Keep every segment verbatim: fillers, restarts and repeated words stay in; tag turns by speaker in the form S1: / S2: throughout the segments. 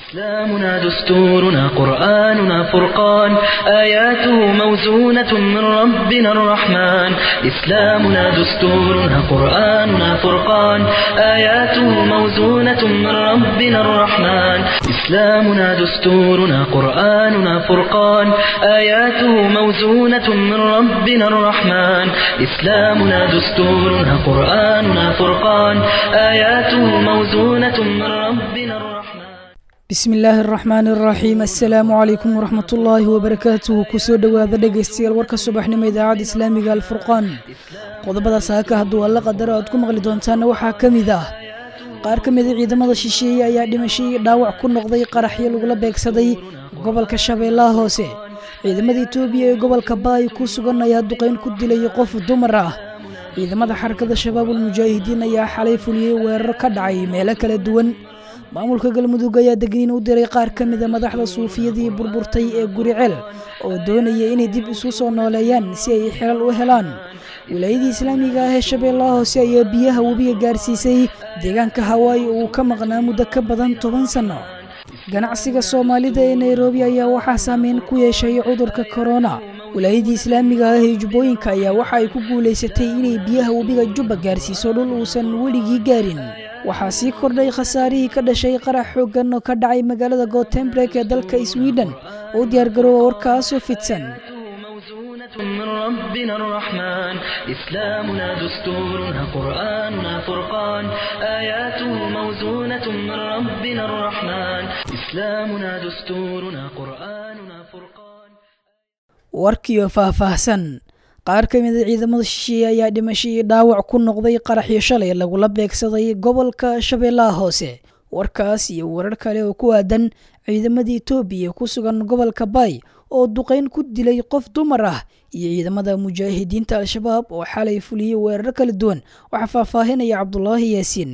S1: إسلامنا دستورنا قرآننا فرقان آياته موزونة من ربنا الرحمن إسلامنا دستورنا قرآننا فرقان آياته موزونة من ربنا الرحمن إسلامنا دستورنا قرآننا فرقان آياته موزونة من ربنا الرحمن إسلامنا دستورنا قرآننا فرقان آياته موزونة من ربنا الرحمن
S2: بسم الله الرحمن الرحيم السلام عليكم ورحمة الله وبركاته كسو دواada dhegeystayaal warka subaxnimo idaacada islaamiga alfurqaan qodobada saaka haduu alla qadaro aad ku maqli doontaan waxa kamid ah qaar kamid ah ciidamada shisheeye ayaa dhimashay dhaawac ku noqday qaraxyo lagu beegsaday gobolka Shabeellaha Hoose ciidamada Itoobiya ee gobolka Baay ku sugan ayaa duqeyn ku dilay qof dumar ah ciidamada xarakada Shabaabul Mujaahidiin ayaa xalay fuliyay weerar ka dhacay meelo kala duwan maamulka galmudug ayaa degniin u diray qaar kamid ah madaxda suufiyadii burburtay ee Guriceel oo doonaya inay dib isu soo nooleeyaan si ay xilal u helaan wilaayada islaamiga ah ee Shabeellaha Hoose ayaa biyaha webiga gaarsiisay deegaanka Hawaii oo ka maqnaa muddo ka badan toban sano ganacsiga Soomaalida ee Nairobi ayaa waxa saameyn ku yeeshay cudurka corona wilaayada islaamiga ah ee Jubbooyinka ayaa waxa ay ku guuleysatay inay biyaha webiga Jubba gaarsiiso dhul uusan weligii gaarin waxaa sii kordhay khasaarihii ka dhashay qarax xooggan oo ka dhacay magaalada Gothenburg ee dalka Sweden oo diyaar garoow warkaas oo fidsan
S1: من ربنا الرحمن إسلامنا دستورنا قرآننا فرقان آياته موزونة من ربنا الرحمن إسلامنا دستورنا قرآننا فرقان
S2: warkiyo faahfaahsan qaar kamid ah ciidamada shisheeye ayaa dhimashay dhaawac ku noqday qaraxyo shalay lagu la beegsaday gobolka Shabeellaha Hoose warkaas iyo warar kale oo ku aadan ciidamada Itoobiya ku sugan gobolka Baay oo duqeyn ku dilay qof dumar ah iyo ciidamada mujaahidiinta al-shabaab oo xalay fuliyay weerar kala duwan waxa faahfaahinaya Cabdullaahi Yaasiin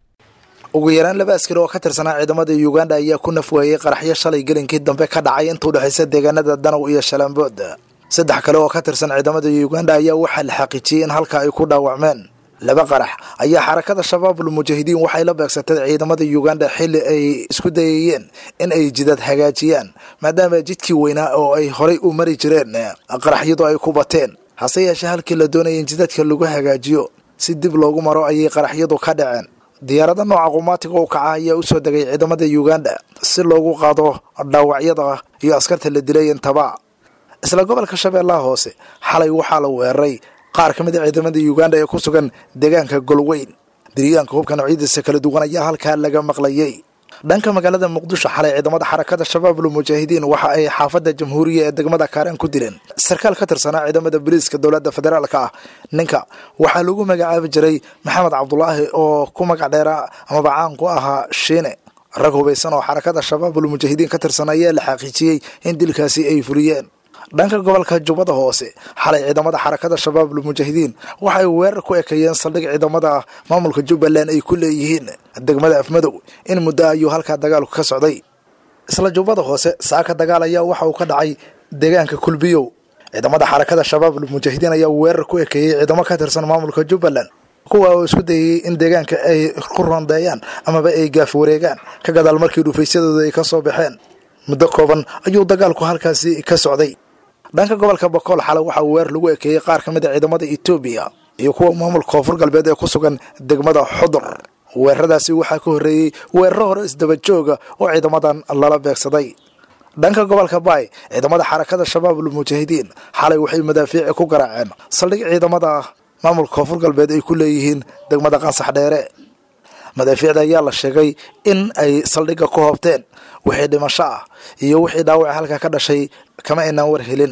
S3: ugu yaraan laba askari oo ka tirsanaa ciidamada Uganda ayaa ku nafweeyay qaraxyo shalay gelinkii dambe ka dhacay inta u dhaxaysa deegaanada Danow iyo Shalambood saddex kale oo ka tirsan ciidamada Uganda ayaa waxa la xaqiijiyay in halka ay ku dhaawacmeen laba qarax ayaa xarakada Shabaabul Mujaahidiin waxay la beegsatay ciidamada Uganda xilli ay isku dayayeen in ay jidad hagaajiyaan maadaama jidkii weynaa oo ay horay u mari jireen qaraxyadu ay ku bateen hase yeeshee halkii la doonayay in jidadka lagu hagaajiyo si dib loogu maro ayay qaraxyadu ka dhaceen diyaarada nooca qumaatiga oo kaca ayaa u soo degay ciidamada Uganda si loogu qaado dhaawacyada iyo askarta la dilay intaba isla gobolka Shabeellaha Hoose xalay waxaa la weeraray qaar kamid ah ciidamada Uganda ee ku sugan deegaanka Golweyn deegaanka hubka noocyadiisa kala duwan ayaa halka laga maqlayay dhanka magaalada Muqdisho xalay ciidamada xarakada Shabaabul Mujaahidiin waxa ay xaafada Jamhuuriga ee degmada Kaaran ku dileen sarkaal ka tirsanaa ciidamada booliiska dawladda federaalka ah ninka waxa lagu magacaabi jiray Maxamed Cabdullaahi oo ku magac dheera ama bacaan ku ahaa Shiine rag hubeysan oo xarakada Shabaabul Mujaahidiin ka tirsanaya la xaqiijiyay in dilkaasi ay fuliyeen dhanka gobolka Jubbada Hoose xalay ciidamada xarakada Shabaabul Mujaahidiin waxay weerar ku ekeeyeen saldhig ciidamada maamulka Jubbaland ay ku leeyihiin degmada Afmadow in muddo ayuu halka dagaalku ka socday isla Jubbada Hoose saaka dagaal ayaa waxa uu ka dhacay deegaanka Kulbiyow ciidamada xarakada Shabaabul Mujaahidiin ayaa weerar ku ekeeyay ciidamo ka tirsan maamulka Jubbaland kuwa oo isku dayay in deegaanka ay ku rondeeyaan ama ay gaaf wareegaan ka gadaal markii dhufaysadooda ay ka soo baxeen muddo kooban ayuu dagaalku halkaasi ka socday dhanka gobolka Boqol xalay waxa uu weer lagu ekeeyay qaar kamid ah ciidamada Itoobiya iyo kuwa maamulka Koonfur Galbeed ee ku sugan degmada Xudur weeraradaasi waxa ka horeeyay weerar hore isdaba jooga oo ciidamadan lala beegsaday dhanka gobolka Baay ciidamada xarakada Shabaabul Mujaahidiin xalay waxay madaafiic ku garaaceen saldhig ciidamada maamulka Koonfur Galbeed ay ku leeyihiin degmada Qansax Dheere madaafiicda ayaa la sheegay in ay saldhiga ku hoobteen wixii dhimasho ah iyo wixii dhaawac halka ka dhashay kama inaan war helin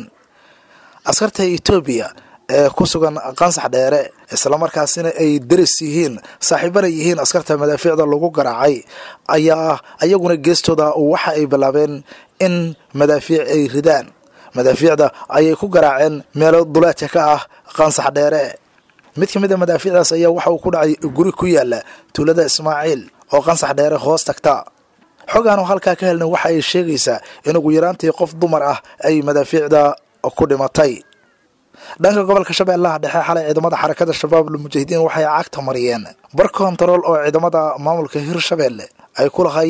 S3: askarta Itoobiya ee ku sugan Qansax Dheere isla markaasina ay daris yihiin saaxiibada yihiin askarta madaafiicda lagu garaacay ayaa ayaguna geestooda waxa ay bilaabeen in madaafiic ay ridaan madaafiicda ayay ku garaaceen meelo duleedka ka ah Qansax Dheere mid kamid ah madaafiicdaas ayaa waxa uu ku dhacay guri ku yaala tuulada Ismaaciil oo Qansax Dheere hoos tagta xogaan oo halka ka helnay waxa ay sheegaysaa in ugu yaraantii qof dumar ah ay madaafiicda ku dhimatay dhanka gobolka Shabeellaha Dhexe xalay ciidamada xarakada Shabaabul Mujaahidiin waxay cagta mariyeen bar control oo ciidamada maamulka Hirshabeelle ay ku lahaayeen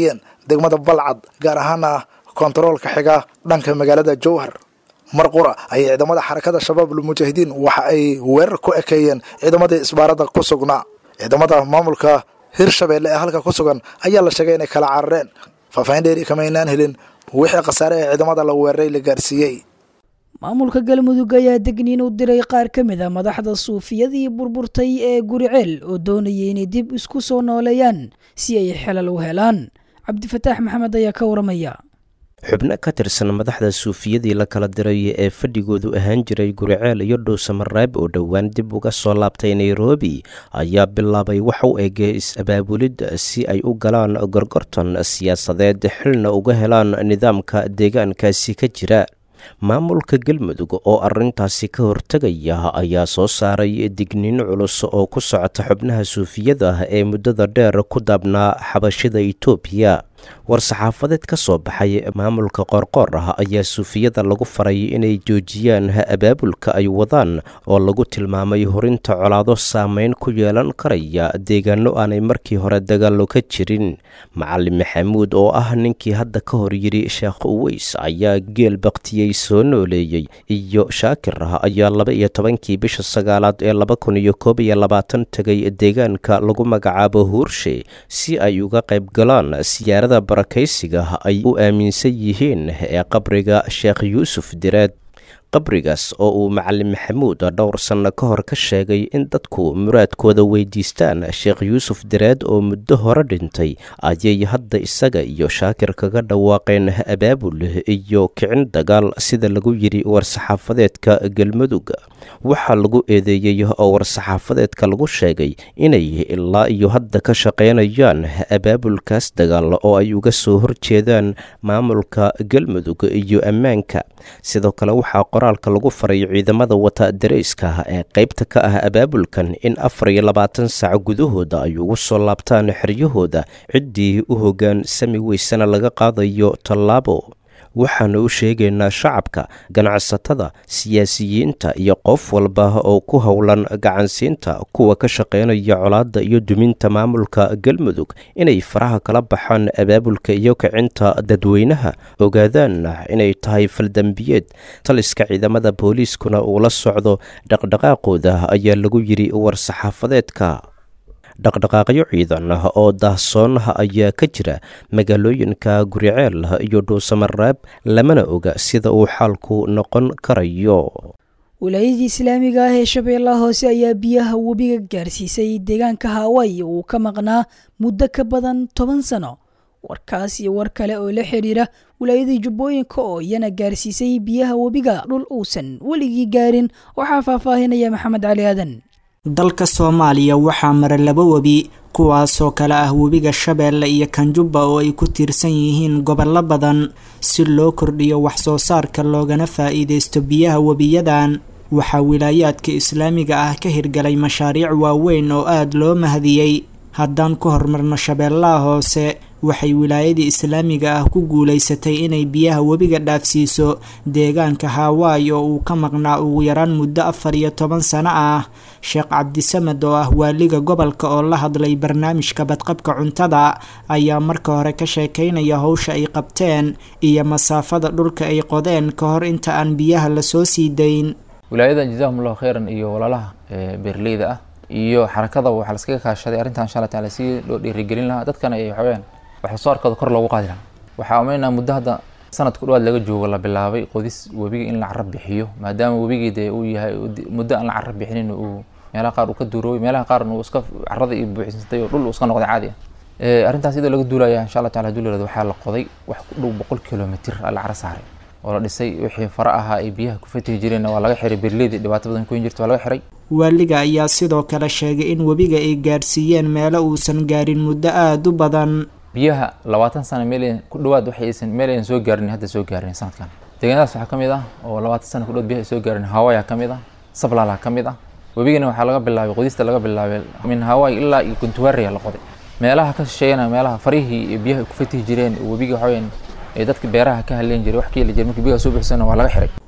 S3: degmada balcad gaar ahaana kontaroolka xiga dhanka magaalada jowhar mar qura ayay ciidamada xarakada shabaabul mujaahidiin waxa ay weerar ku ekeeyeen ciidamadii isbaarada ku sugnaa ciidamada maamulka hirshabeelle ee halka ku sugan ayaa la sheegay inay kala carareen faahfaahin dheeri kama aynaan helin wixii khasaare ee ciidamada la weeraray la gaarsiiyey
S2: maamulka galmudug ayaa degniin u diray qaar ka mid a madaxda suufiyadii burburtay ee guriceel oo doonayay inay dib isku soo nooleeyaan si ay xelal u helaan cabdifataax maxamed ayaa ka waramaya
S4: xubno ka tirsan madaxda suufiyadii la kala diray ee fadhigoodu ahaan jiray guriceel iyo dhuusamareeb oo dhowaan dib uga soo laabtay nairobi ayaa bilaabay wax u eg is-abaabulid si ay u galaan gorgortan siyaasadeed xilna uga helaan nidaamka deegaankaasi ka jira maamulka galmudug oo arrintaasi ka hortegaya ayaa soo saaray digniin culus oo ku socota xubnaha suufiyada ee muddada dheer ku daabnaa xabashida itoobiya war-saxaafadeed ka soo baxay maamulka qoorqoor ah ayaa suufiyada lagu faray inay joojiyaan abaabulka ay wadaan oo lagu tilmaamay horinta colaado saameyn ku yeelan karaya deegaano aanay markii hore dagaallo ka jirin macalin maxamuud oo ah ninkii hadda ka hor yidhi sheekh uweys ayaa geel baktiyey soo nooleeyey iyo shaakir ah ayaa laba iyo tobankii bisha sagaalaad ee laba kun iyo koob iyo labaatan tegay deegaanka lagu magacaabo huurshe si ay uga qayb galaan siyaarada barakaysiga ay u aaminsan yihiin ee qabriga sheekh yuusuf direed qabrigaas oo uu macalin maxamuud dhowr sanno ka hor ka sheegay in dadku muraadkooda weydiistaan sheekh yuusuf direed oo muddo hore dhintay ayay hadda isaga iyo shaakir kaga dhawaaqeen abaabul iyo kicin dagaal sida lagu yidhi war-saxaafadeedka galmudug waxaa lagu eedeeyey oo war-saxaafadeedka lagu sheegay inay ilaa iyo hadda ka shaqaynayaan abaabulkaas dagaal oo ay uga soo horjeedaan maamulka galmudug iyo ammaanka sidoo kale waxaa qoraalka lagu faray ciidamada wata dareyska ee qaybta ka ah abaabulkan in afar iyo labaatan saac gudahooda ay ugu soo laabtaan xeryahooda ciddii u hoggaan sami weysana laga qaadayo tallaabo waxaanu u sheegaynaa shacabka ganacsatada siyaasiyiinta iyo qof walba oo ku howlan gacansiinta kuwa ka shaqaynaya colaadda iyo duminta maamulka galmudug inay faraha kala baxaan abaabulka iyo kicinta dadweynaha ogaadaanna inay tahay faldambiyeed taliska ciidamada booliiskuna uu la socdo dhaqdhaqaaqooda ayaa lagu yidhi war-saxaafadeedka dhaqdhaqaaqyo ciidan ah oo daahsoon ayaa ka jira magaalooyinka guriceel iyo dhuusamareeb lamana oga sida uu xaalku noqon karayo
S2: wilaayadii islaamiga ah ee shabeellaha hoose ayaa biyaha webiga gaarsiisay deegaanka hawaayi uu ka maqnaa muddo ka badan toban sano warkaas iyo war kale oo la xiriira wilaayadii jubbooyinka oo iyana gaarsiisay biyaha webiga dhul uusan weligii gaarin waxaa faahfaahinaya maxamed cali aadan
S5: dalka soomaaliya waxaa mara laba webi kuwaasoo kale ah webiga shabeelle iyo kanjubba oo ay ku tiirsan yihiin gobollo badan si loo kordhiyo wax soo saarka loogana faa'iidaysto biyaha webiyadan waxaa wilaayaadka islaamiga ah ka hirgalay mashaariic waaweyn oo aada loo mahadiyey haddaan ku hormarno shabeellaha hoose waxay wilaayadii islaamiga ah ku guulaysatay inay biyaha webiga dhaafsiiso deegaanka hawaayi oo uu ka maqnaa ugu yaraan muddo afar iyo toban sano ah sheekh cabdisamed oo ah waaliga gobolka oo la hadlay barnaamijka badqabka cuntada ayaa marka hore ka sheekaynaya howsha ay qabteen iyo masaafada dhulka ay qodeen ka hor inta aan biyaha lasoo sii dayn
S6: wilaayadan jazaahumullahu khayran iyo walaalaha beerleyda ah iyo xarakada waxaa laskaga kaashaday arrintan insha allah taala si loo dhiirigelin lahaa dadkana ay waxaweyaan wax soo saarkooda kor loogu qaadi lahaa waxaa umaynaa muddo hadda sanad ku dhawaad laga joogo la bilaabay qodis webiga in la carab bixiyo maadaama webigii dee uu yahay muddo aan la carab bixinin uu meelaha qaar uu ka duuroobay meelaha qaarna uu iska carrada iyo buuxsantay oo dhul uu iska noqday caadi ah arrintaas iyadoo laga duulaya insha allah taala duulayada waxaa la qoday wax ku dhow boqol kilomitir aa la cara saaray oo la dhisay wixii fara ahaa ay biyaha ku fatihi jireenna waa laga xiray beerleyda dhibaato badan ku jirta waa laga xiray
S5: waaliga ayaa sidoo kale sheegay in webiga ay gaarsiiyeen meelo uusan gaarin muddo aada u badan
S6: biyaha labaatan sano meel ku dhawaad waxaysan meel aysan soo gaarin hadda soo gaarin sanadkan deegaanadaas waxaa ka mid ah oo labaatan sano ku dhawaad biyaha ay soo gaarin hawaaya ka mid ah sablaala ka mid ah webigana waxaa laga bilaabay qodista laga bilaabay min hawaay ilaa iyo kuntuwaariya la qoday meelaha ka shisheeyana meelaha farihii iyo biyaha ku fatihi jireen webiga waxaweyaan ee dadka beeraha ka hadleen jiray wax ka heli jiray markii biyaha soo bixisana waa laga xiray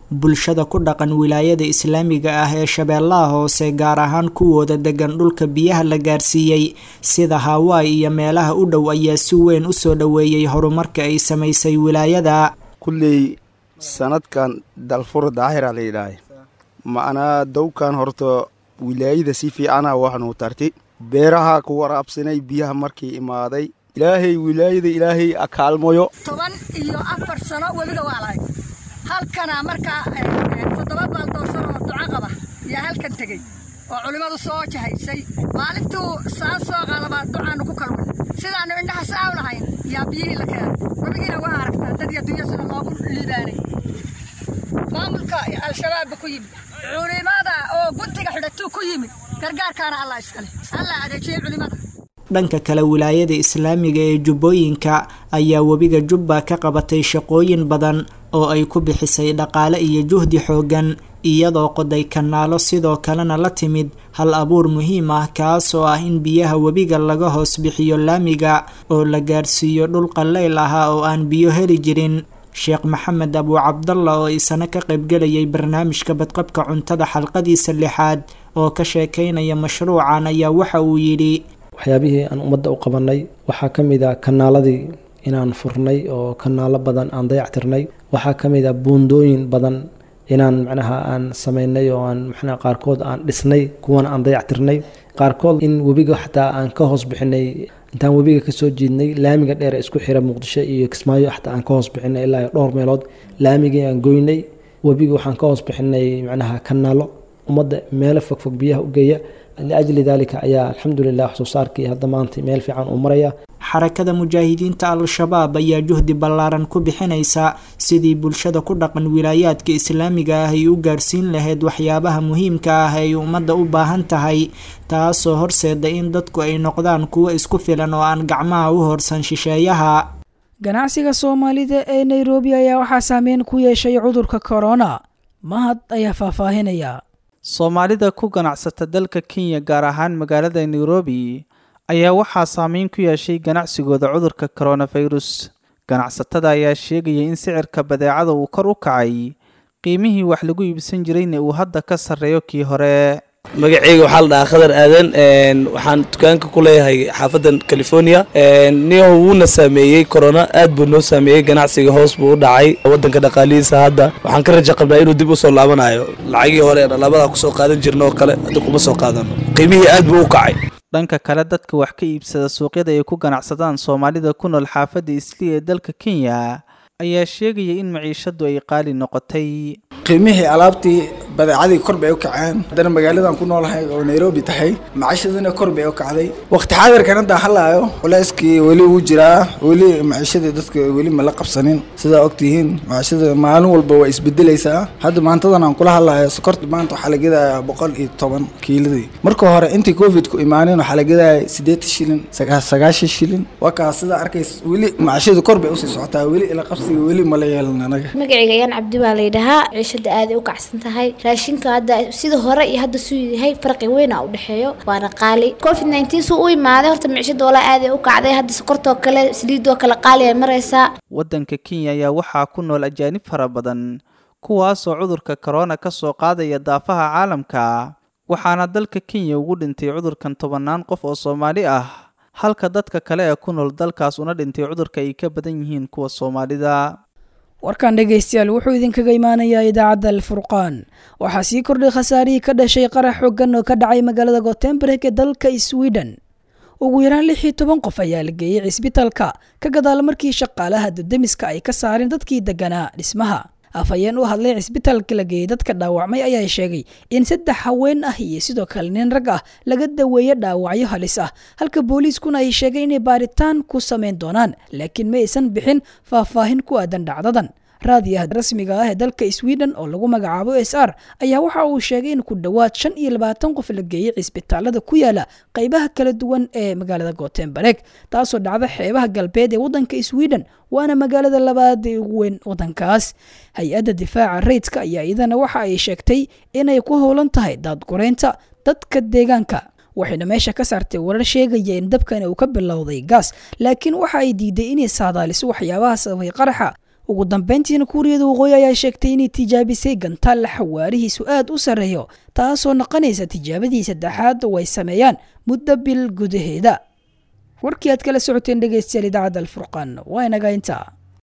S5: bulshada ku dhaqan wilaayada islaamiga ah ee shabeellaha hoose gaar ahaan kuwooda degan dhulka biyaha la gaarsiiyey sida Hawaii iyo meelaha u dhow ayaa si weyn u soo dhaweeyay horumarka ay samaysay wilaayada.
S7: kulley sanadkan dalfur daahira la yidhaahay macnaa dowkan horta wilaayada si fiicana waxnu tartay beeraha ku waraabsanay biyaha markii imaaday ilaahay wilaayada ilaahay akaalmoyo
S8: toban iyo afar sano weliba waa lahay halkana markaa toddoba baaldoor sano duca qaba yaa halkan tegey oo culimadu soo jahaysay maalintuu saa soo qaadaba ducaanu ku kalwan sidaanu indhaha saaw lahayn yaa biyihii la keenay webigiina waa aragtaa dad iyo dunya sida loogu liibaanay maamulka al-shabaab ku yimid culimada oo guntiga xidhatuu ku yimid gargaarkaana allah iskale allah adeejiyey culimada.
S5: dhanka kale wilaayada islaamiga ee jubbooyinka ayaa webiga jubba ka qabatay shaqooyin badan oo ay ku bixisay dhaqaale iyo juhdi xoogan iyadoo qoday kanaalo sidoo kalena la timid hal abuur muhiim ah kaasoo ah in biyaha webiga laga hoos bixiyo laamiga oo la gaarsiiyo dhul qaleyl ahaa oo aan biyo heli jirin. sheekh maxamed abu cabdalla oo isana ka qaybgelayay barnaamijka badqabka cuntada xalqadiisa lixaad oo ka sheekeynaya mashruucan ayaa waxa uu yidhi
S9: waxyaabihii aan ummadda u qabanay waxaa ka mid ah kanaaladii inaan furnay oo kanaalo badan aan dayactirnay waxaa ka mid ah buundooyin badan inaan macnaha aan sameynay oo aan macnaha qaarkood aan dhisnay kuwana aan dayactirnay qaarkood in webiga xataa aan ka hoos bixinay intaan webiga ka soo jiidnay laamiga dheer ee isku xira muqdisho iyo kismaayo xataa aan ka hoos bixinay ilaa dhowr meelood laamigii aan goynay webiga waxaan ka hoos bixinay macnaha kanaalo ummadda meelo fogfog biyaha u geeya liajli dalika ayaa alxamdulilah wax soo saarkii hadda maanta meel fiican uu maraya.
S5: xarakada mujaahidiinta al-shabaab ayaa juhdi ballaaran ku bixinaysa sidii bulshada ku dhaqan wilaayaadka islaamiga ah ay u gaarsiin lahayd waxyaabaha muhiimka ah ay ummadda u baahan tahay taasoo horseeda in dadku ay noqdaan kuwo isku filan oo aan gacmaha u horsan shisheeyaha.
S2: ganacsiga soomaalida ee nairobi ayaa waxaa saameyn ku yeeshay cudurka corona. mahad ayaa faahfaahinaya.
S10: soomaalida ku ganacsata dalka Kenya gaar ahaan magaalada Nairobi ayaa waxaa saameyn ku yeeshay ganacsigooda cudurka coronavirus. ganacsatada ayaa sheegaya in sicirka badeecada uu kor u kacay qiimihii wax lagu iibsan jirayna uu hadda ka sarreeyo kii hore.
S11: magacayga waxaa la dhahaa Khadar Aadan waxaan dukaanka ku leeyahay xaafadan California niyo wuuna saameeyay corona aad buu noo saameeyay ganacsiga hoos buu u dhacay wadanka dhaqaalihiisa hadda waxaan ka rajo qabnaa inuu dib u soo laabanayo lacagii hore ee labada ku soo qaadan jirno oo kale hadda kuma soo qaadano qiimihii aad buu u kacay.
S10: dhanka kale dadka wax ka iibsada suuqyada ay ku ganacsadaan Soomaalida ku nool xaafadda Islii ee dalka Kenya ayaa sheegaya in maciishadu ay qaali noqotay.
S12: qiimihii alaabtii badeecadii kor bay u kaceen haddana magaaladan ku noolahay oo Nairobi tahay maciishaduna kor bay u kacday waqti xaadirkan hadda halaayo culayskii weli uu jiraa weli maciishada dadka weli ma la qabsanin sidaa ogtihiin maciishada maalin walba way isbedelaysaa hadda maantadan aan kula hadlayo sokorta maanta waxaa la gadayaa boqol iyo toban kiiladii marka hore intii covid ku imaanin waxaa la gadayaa siddeetan shilin sagaashan shilin waa kaa sidaa arkays weli maciishada kor bay usii socotaa weli ila qabsiga weli ma la yeelan anaga.
S13: magacayga ayaan cabdi baa la yidhahaa ciishada aad u kacsan tahay raashinka hadda sida hore iyo hadda suu yahay farqi weyn ah u dhaxeeyo waana qaali covid nineteen soo u imaaday horta maciishada wala aad u kacday hadda sokortoo kale saliidoo kale qaali ay maraysaa.
S10: wadanka Kenya ayaa waxaa ku nool ajaanib fara badan kuwaasoo cudurka corona ka soo qaadaya daafaha caalamka waxaana dalka Kenya ugu dhintay cudurkan tobanaan qof oo Soomaali ah halka dadka kale ee ku nool dalkaas una dhintay cudurka ay ka badan yihiin kuwa Soomaalida.
S2: warkan dhegeystayaal wuxuu idinkaga imaanayaa idaacadda alfurqaan. waxaa sii kordhay khasaarihii ka dhashay qarax xooggan oo ka dhacay magaalada Gothenburg ee dalka Sweden. ugu yaraan lix iyo toban qof ayaa la geeyay cisbitaalka ka gadaal markii shaqaalaha damiska ay ka saareen dadkii deganaa dhismaha. afhayeen u hadlay cisbitaalka la geeyay dadka dhaawacmay ayaa sheegay in saddex haween ah iyo sidoo kale nin rag ah laga daweeyay dhaawacyo halis ah halka booliiskuna ay sheegay inay baaritaan ku sameyn doonaan laakiin ma aysan bixin faahfaahin ku aadan dhacdadan. raadiyaha rasmiga ah ee dalka Sweden oo lagu magacaabo S R ayaa waxa uu sheegay in ku dhawaad shan iyo labaatan qof la geeyay cisbitaalada ku yaala qaybaha kala duwan ee magaalada Gothenburg taasoo dhacda xeebaha galbeed ee wadanka Sweden waana magaalada labaad ee ugu weyn wadankaas. hay-adda difaaca rayidka ayaa iyadana waxa ay sheegtay inay ku howlan tahay daadgureynta dadka deegaanka waxayna meesha ka saartay warar sheegaya in dabkan uu ka bilowday gaas laakiin waxa ay diiday inay saadaaliso waxyaabaha sababay qaraxa ugu dambeyntiina kuuriyada waqooyi ayaa sheegtay inay tijaabisay gantaal xawaarihiisu aad u sarreeyo taasoo noqonaysa tijaabadii saddexaad oo ay sameeyaan muddo bil gudaheeda warkii aad kala socoteen dhegeystayaal idaacadda alfurqaan waa inaga intaa